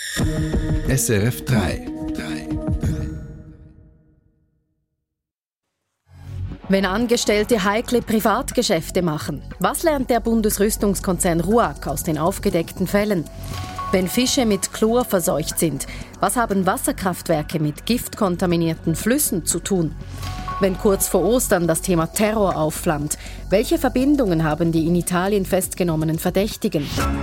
SRF 3. Wenn Angestellte heikle Privatgeschäfte machen, was lernt der Bundesrüstungskonzern RUAG aus den aufgedeckten Fällen? Wenn Fische mit Chlor verseucht sind, was haben Wasserkraftwerke mit giftkontaminierten Flüssen zu tun? Wenn kurz vor Ostern das Thema Terror aufflammt, welche Verbindungen haben die in Italien festgenommenen Verdächtigen?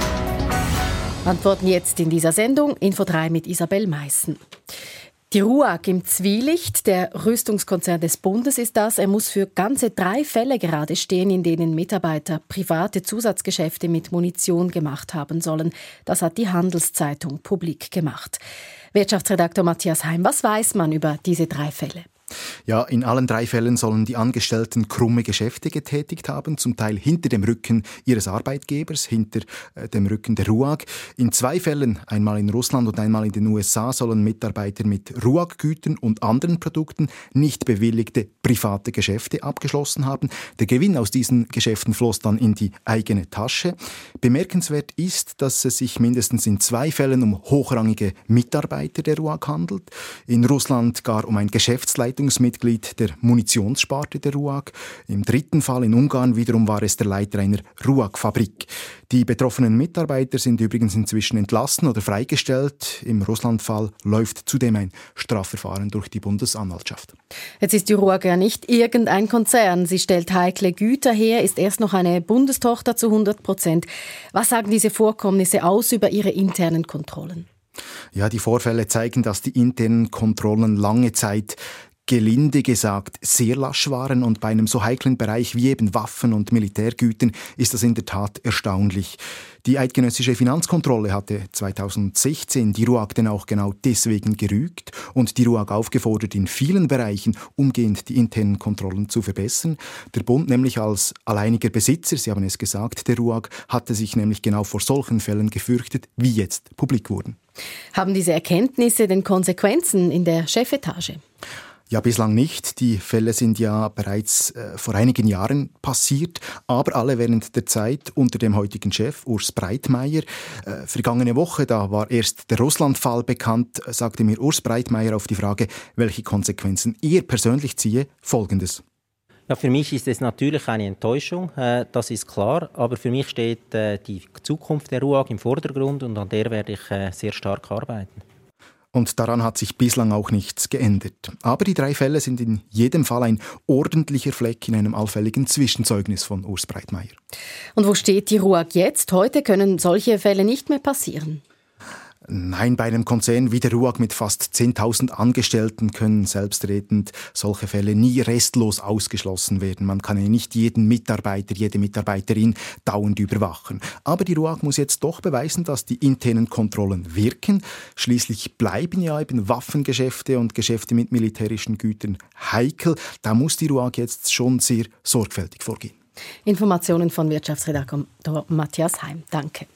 Antworten jetzt in dieser Sendung, Info 3 mit Isabel Meissen. Die RUAG im Zwielicht, der Rüstungskonzern des Bundes ist das. Er muss für ganze 3 Fälle gerade stehen, in denen Mitarbeiter private Zusatzgeschäfte mit Munition gemacht haben sollen. Das hat die Handelszeitung publik gemacht. Wirtschaftsredaktor Matthias Heim, was weiß man über diese 3 Fälle? Ja, in allen 3 Fällen sollen die Angestellten krumme Geschäfte getätigt haben, zum Teil hinter dem Rücken ihres Arbeitgebers, hinter dem Rücken der RUAG. In 2 Fällen, einmal in Russland und einmal in den USA, sollen Mitarbeiter mit RUAG-Gütern und anderen Produkten nicht bewilligte private Geschäfte abgeschlossen haben. Der Gewinn aus diesen Geschäften floss dann in die eigene Tasche. Bemerkenswert ist, dass es sich mindestens in 2 Fällen um hochrangige Mitarbeiter der RUAG handelt. In Russland gar um ein Geschäftsleiter Mitglied der Munitionssparte der RUAG. Im 3. Fall in Ungarn wiederum war es der Leiter einer RUAG-Fabrik. Die betroffenen Mitarbeiter sind übrigens inzwischen entlassen oder freigestellt. Im Russland-Fall läuft zudem ein Strafverfahren durch die Bundesanwaltschaft. Jetzt ist die RUAG ja nicht irgendein Konzern. Sie stellt heikle Güter her, ist erst noch eine Bundestochter zu 100%. Was sagen diese Vorkommnisse aus über ihre internen Kontrollen? Ja, die Vorfälle zeigen, dass die internen Kontrollen lange Zeit gelinde gesagt sehr lasch waren, und bei einem so heiklen Bereich wie eben Waffen und Militärgütern ist das in der Tat erstaunlich. Die eidgenössische Finanzkontrolle hatte 2016 die RUAG denn auch genau deswegen gerügt und die RUAG aufgefordert, in vielen Bereichen umgehend die internen Kontrollen zu verbessern. Der Bund nämlich als alleiniger Besitzer, Sie haben es gesagt, der RUAG, hatte sich nämlich genau vor solchen Fällen gefürchtet, wie jetzt publik wurden. Haben diese Erkenntnisse denn Konsequenzen in der Chefetage? Ja, bislang nicht. Die Fälle sind ja bereits vor einigen Jahren passiert, aber alle während der Zeit unter dem heutigen Chef, Urs Breitmeier. Vergangene Woche, da war erst der Russland-Fall bekannt, sagte mir Urs Breitmeier auf die Frage, welche Konsequenzen er persönlich ziehe, Folgendes. Ja, für mich ist es natürlich eine Enttäuschung, das ist klar. Aber für mich steht die Zukunft der RUAG im Vordergrund und an der werde ich sehr stark arbeiten. Und daran hat sich bislang auch nichts geändert. Aber die 3 Fälle sind in jedem Fall ein ordentlicher Fleck in einem allfälligen Zwischenzeugnis von Urs Breitmeier. Und wo steht die RUAG jetzt? Heute können solche Fälle nicht mehr passieren. Nein, bei einem Konzern wie der RUAG mit fast 10.000 Angestellten können selbstredend solche Fälle nie restlos ausgeschlossen werden. Man kann ja nicht jeden Mitarbeiter, jede Mitarbeiterin dauernd überwachen. Aber die RUAG muss jetzt doch beweisen, dass die internen Kontrollen wirken. Schließlich bleiben ja eben Waffengeschäfte und Geschäfte mit militärischen Gütern heikel. Da muss die RUAG jetzt schon sehr sorgfältig vorgehen. Informationen von Wirtschaftsredakteur Matthias Heim. Danke.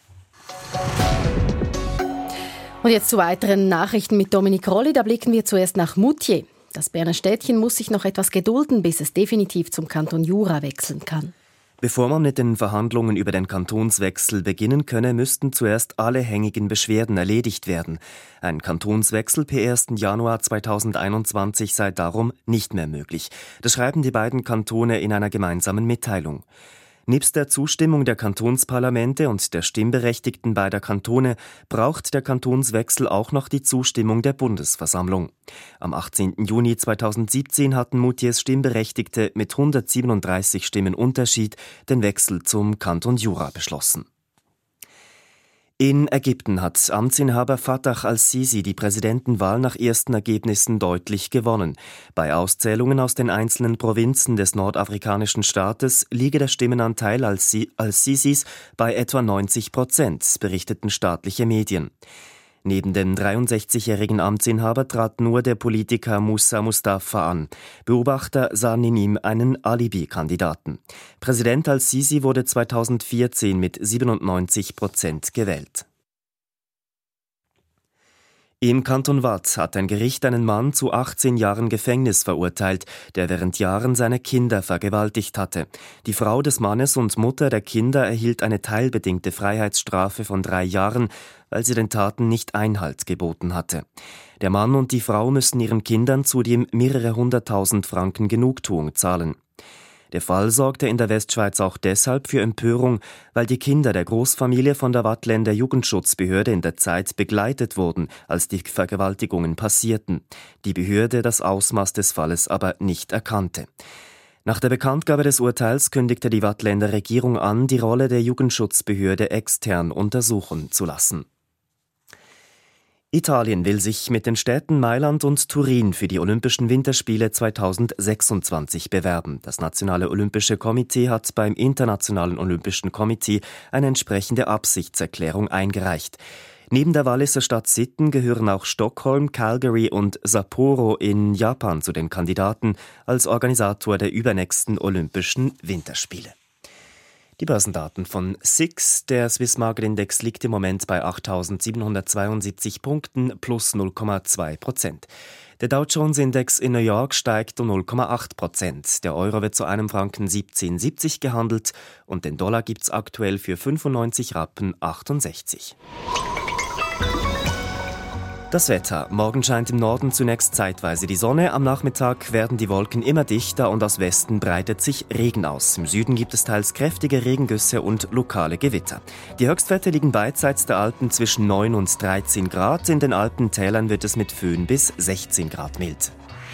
Und jetzt zu weiteren Nachrichten mit Dominik Rolli. Da blicken wir zuerst nach Moutier. Das Berner Städtchen muss sich noch etwas gedulden, bis es definitiv zum Kanton Jura wechseln kann. Bevor man mit den Verhandlungen über den Kantonswechsel beginnen könne, müssten zuerst alle hängigen Beschwerden erledigt werden. Ein Kantonswechsel per 1. Januar 2021 sei darum nicht mehr möglich. Das schreiben die beiden Kantone in einer gemeinsamen Mitteilung. Nebst der Zustimmung der Kantonsparlamente und der Stimmberechtigten beider Kantone braucht der Kantonswechsel auch noch die Zustimmung der Bundesversammlung. Am 18. Juni 2017 hatten Moutiers Stimmberechtigte mit 137 Stimmen Unterschied den Wechsel zum Kanton Jura beschlossen. In Ägypten hat Amtsinhaber Fattah al-Sisi die Präsidentenwahl nach ersten Ergebnissen deutlich gewonnen. Bei Auszählungen aus den einzelnen Provinzen des nordafrikanischen Staates liege der Stimmenanteil al-Sisis bei etwa 90%, berichteten staatliche Medien. Neben dem 63-jährigen Amtsinhaber trat nur der Politiker Moussa Mustafa an. Beobachter sahen in ihm einen Alibi-Kandidaten. Präsident al-Sisi wurde 2014 mit 97% gewählt. Im Kanton Waadt hat ein Gericht einen Mann zu 18 Jahren Gefängnis verurteilt, der während Jahren seine Kinder vergewaltigt hatte. Die Frau des Mannes und Mutter der Kinder erhielt eine teilbedingte Freiheitsstrafe von 3 Jahren, weil sie den Taten nicht Einhalt geboten hatte. Der Mann und die Frau müssen ihren Kindern zudem mehrere 100.000 Franken Genugtuung zahlen. Der Fall sorgte in der Westschweiz auch deshalb für Empörung, weil die Kinder der Großfamilie von der Waadtländer Jugendschutzbehörde in der Zeit begleitet wurden, als die Vergewaltigungen passierten. Die Behörde das Ausmaß des Falles aber nicht erkannte. Nach der Bekanntgabe des Urteils kündigte die Waadtländer Regierung an, die Rolle der Jugendschutzbehörde extern untersuchen zu lassen. Italien will sich mit den Städten Mailand und Turin für die Olympischen Winterspiele 2026 bewerben. Das Nationale Olympische Komitee hat beim Internationalen Olympischen Komitee eine entsprechende Absichtserklärung eingereicht. Neben der Walliser Stadt Sitten gehören auch Stockholm, Calgary und Sapporo in Japan zu den Kandidaten als Organisator der übernächsten Olympischen Winterspiele. Die Börsendaten von SIX. Der Swiss Market Index liegt im Moment bei 8.772 Punkten plus 0,2%. Der Dow Jones Index in New York steigt um 0,8%. Der Euro wird zu einem Franken 17,70 gehandelt und den Dollar gibt's aktuell für 95 Rappen 68. Das Wetter. Morgen scheint im Norden zunächst zeitweise die Sonne. Am Nachmittag werden die Wolken immer dichter und aus Westen breitet sich Regen aus. Im Süden gibt es teils kräftige Regengüsse und lokale Gewitter. Die Höchstwerte liegen beidseits der Alpen zwischen 9 und 13 Grad. In den Alpentälern wird es mit Föhn bis 16 Grad mild.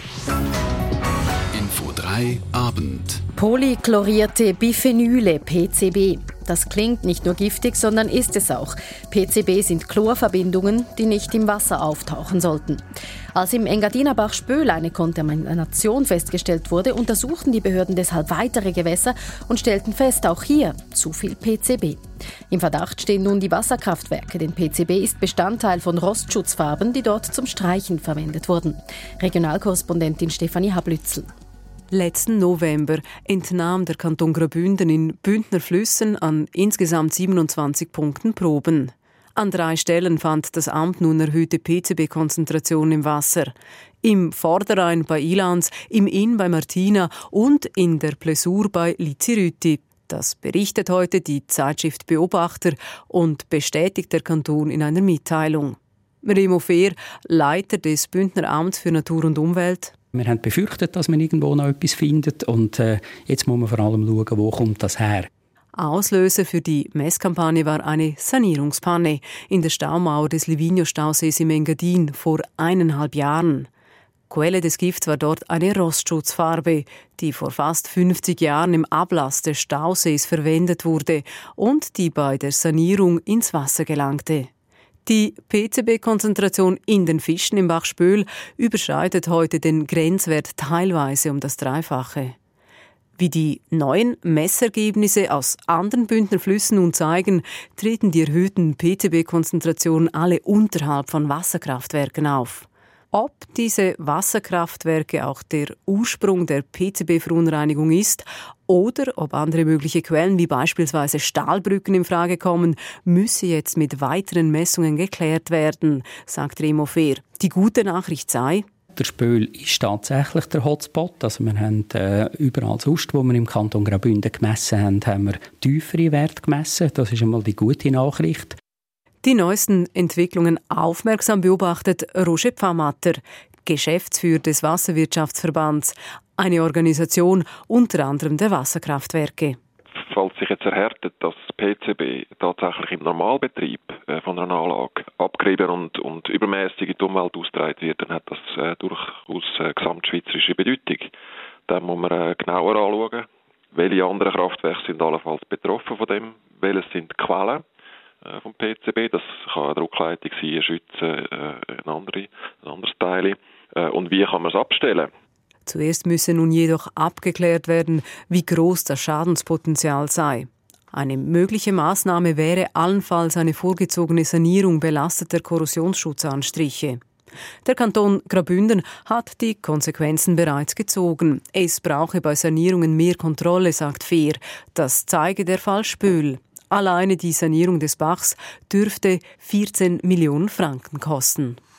Info 3 Abend. Polychlorierte Biphenyle, PCB. Das klingt nicht nur giftig, sondern ist es auch. PCB sind Chlorverbindungen, die nicht im Wasser auftauchen sollten. Als im Engadiner Bach Spöl eine Kontamination festgestellt wurde, untersuchten die Behörden deshalb weitere Gewässer und stellten fest, auch hier zu viel PCB. Im Verdacht stehen nun die Wasserkraftwerke, denn PCB ist Bestandteil von Rostschutzfarben, die dort zum Streichen verwendet wurden. Regionalkorrespondentin Stefanie Hablützel. Letzten November entnahm der Kanton Graubünden in Bündner Flüssen an insgesamt 27 Punkten Proben. An 3 Stellen fand das Amt nun erhöhte PCB-Konzentration im Wasser. Im Vorderrhein bei Ilans, im Inn bei Martina und in der Plessur bei Lizirüti. Das berichtet heute die Zeitschrift Beobachter und bestätigt der Kanton in einer Mitteilung. Remo Fehr, Leiter des Bündner Amts für Natur und Umwelt. Wir haben befürchtet, dass man irgendwo noch etwas findet und jetzt muss man vor allem schauen, wo kommt das her. Auslöser für die Messkampagne war eine Sanierungspanne in der Staumauer des Livigno-Stausees im Engadin vor 1,5 Jahren. Quelle des Gifts war dort eine Rostschutzfarbe, die vor fast 50 Jahren im Ablass des Stausees verwendet wurde und die bei der Sanierung ins Wasser gelangte. Die PCB-Konzentration in den Fischen im Bach Spöl überschreitet heute den Grenzwert teilweise um das Dreifache. Wie die neuen Messergebnisse aus anderen Bündner Flüssen nun zeigen, treten die erhöhten PCB-Konzentrationen alle unterhalb von Wasserkraftwerken auf. Ob diese Wasserkraftwerke auch der Ursprung der PCB-Verunreinigung ist oder ob andere mögliche Quellen wie beispielsweise Stahlbrücken in Frage kommen, müsse jetzt mit weiteren Messungen geklärt werden, sagt Remo Fehr. Die gute Nachricht sei: Der Spöl ist tatsächlich der Hotspot. Also wir haben überall sonst, wo wir im Kanton Graubünden gemessen haben wir tiefere Werte gemessen. Das ist einmal die gute Nachricht. Die neuesten Entwicklungen aufmerksam beobachtet Roger Pfammatter, Geschäftsführer des Wasserwirtschaftsverbands, eine Organisation unter anderem der Wasserkraftwerke. Falls sich jetzt erhärtet, dass PCB tatsächlich im Normalbetrieb von einer Anlage abgerieben und übermäßig in die Umwelt ausgetragen wird, dann hat das durchaus gesamtschweizerische Bedeutung. Dann muss man genauer anschauen, welche anderen Kraftwerke sind allenfalls betroffen von dem, welche sind die Quellen vom PCB, das kann eine Druckleitung sein, eine Schütze, ein anderes Teil. Und wie kann man es abstellen? Zuerst müsse nun jedoch abgeklärt werden, wie groß das Schadenspotenzial sei. Eine mögliche Maßnahme wäre allenfalls eine vorgezogene Sanierung belasteter Korrosionsschutzanstriche. Der Kanton Graubünden hat die Konsequenzen bereits gezogen. Es brauche bei Sanierungen mehr Kontrolle, sagt Fehr. Das zeige der Fall Spöl. Alleine die Sanierung des Bachs dürfte 14 Millionen Franken kosten.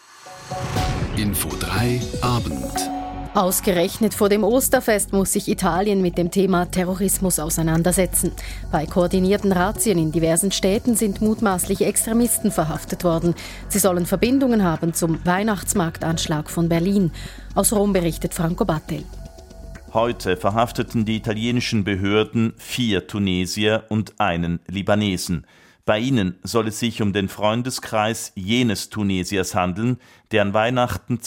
Info 3 Abend. Ausgerechnet vor dem Osterfest muss sich Italien mit dem Thema Terrorismus auseinandersetzen. Bei koordinierten Razzien in diversen Städten sind mutmaßliche Extremisten verhaftet worden. Sie sollen Verbindungen haben zum Weihnachtsmarktanschlag von Berlin. Aus Rom berichtet Franco Battel. Heute verhafteten die italienischen Behörden 4 Tunesier und einen Libanesen. Bei ihnen soll es sich um den Freundeskreis jenes Tunesiers handeln, der an Weihnachten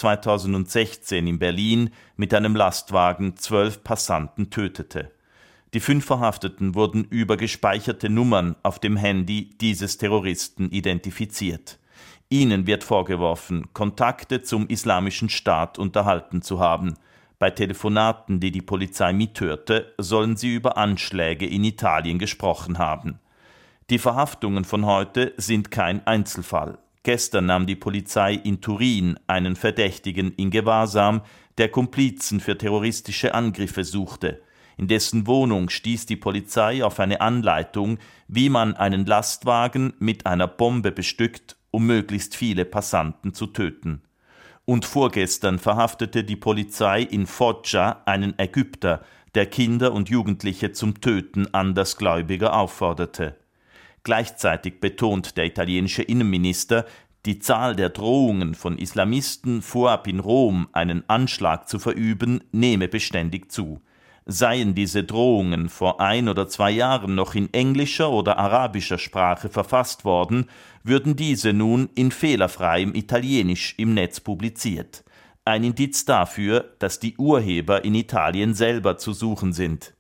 2016 in Berlin mit einem Lastwagen 12 Passanten tötete. Die 5 Verhafteten wurden über gespeicherte Nummern auf dem Handy dieses Terroristen identifiziert. Ihnen wird vorgeworfen, Kontakte zum Islamischen Staat unterhalten zu haben. Bei Telefonaten, die die Polizei mithörte, sollen sie über Anschläge in Italien gesprochen haben. Die Verhaftungen von heute sind kein Einzelfall. Gestern nahm die Polizei in Turin einen Verdächtigen in Gewahrsam, der Komplizen für terroristische Angriffe suchte. In dessen Wohnung stieß die Polizei auf eine Anleitung, wie man einen Lastwagen mit einer Bombe bestückt, um möglichst viele Passanten zu töten. Und vorgestern verhaftete die Polizei in Foggia einen Ägypter, der Kinder und Jugendliche zum Töten Andersgläubiger aufforderte. Gleichzeitig betont der italienische Innenminister, die Zahl der Drohungen von Islamisten, vorab in Rom einen Anschlag zu verüben, nehme beständig zu. Seien diese Drohungen vor 1 oder 2 Jahren noch in englischer oder arabischer Sprache verfasst worden, würden diese nun in fehlerfreiem Italienisch im Netz publiziert. Ein Indiz dafür, dass die Urheber in Italien selber zu suchen sind.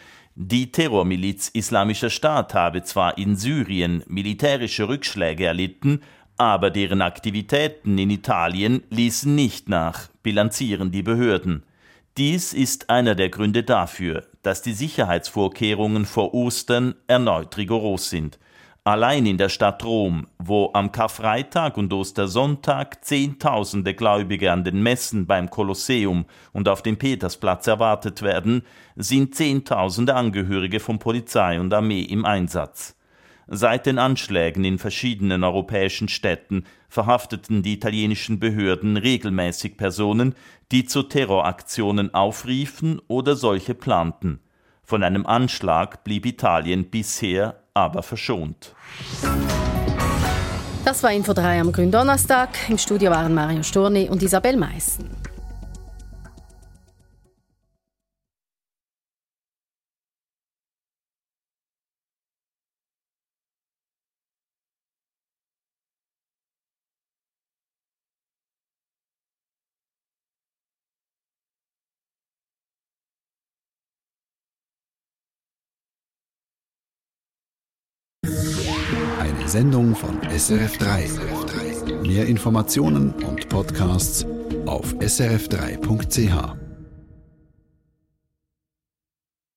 Die Terrormiliz Islamischer Staat habe zwar in Syrien militärische Rückschläge erlitten, aber deren Aktivitäten in Italien ließen nicht nach, bilanzieren die Behörden. Dies ist einer der Gründe dafür, dass die Sicherheitsvorkehrungen vor Ostern erneut rigoros sind. Allein in der Stadt Rom, wo am Karfreitag und Ostersonntag Zehntausende Gläubige an den Messen beim Kolosseum und auf dem Petersplatz erwartet werden, sind Zehntausende Angehörige von Polizei und Armee im Einsatz. Seit den Anschlägen in verschiedenen europäischen Städten verhafteten die italienischen Behörden regelmäßig Personen, die zu Terroraktionen aufriefen oder solche planten. Von einem Anschlag blieb Italien bisher aber verschont. Das war Info 3 am Gründonnerstag. Im Studio waren Mario Storni und Isabel Meissen. Eine Sendung von SRF3. Mehr Informationen und Podcasts auf srf3.ch.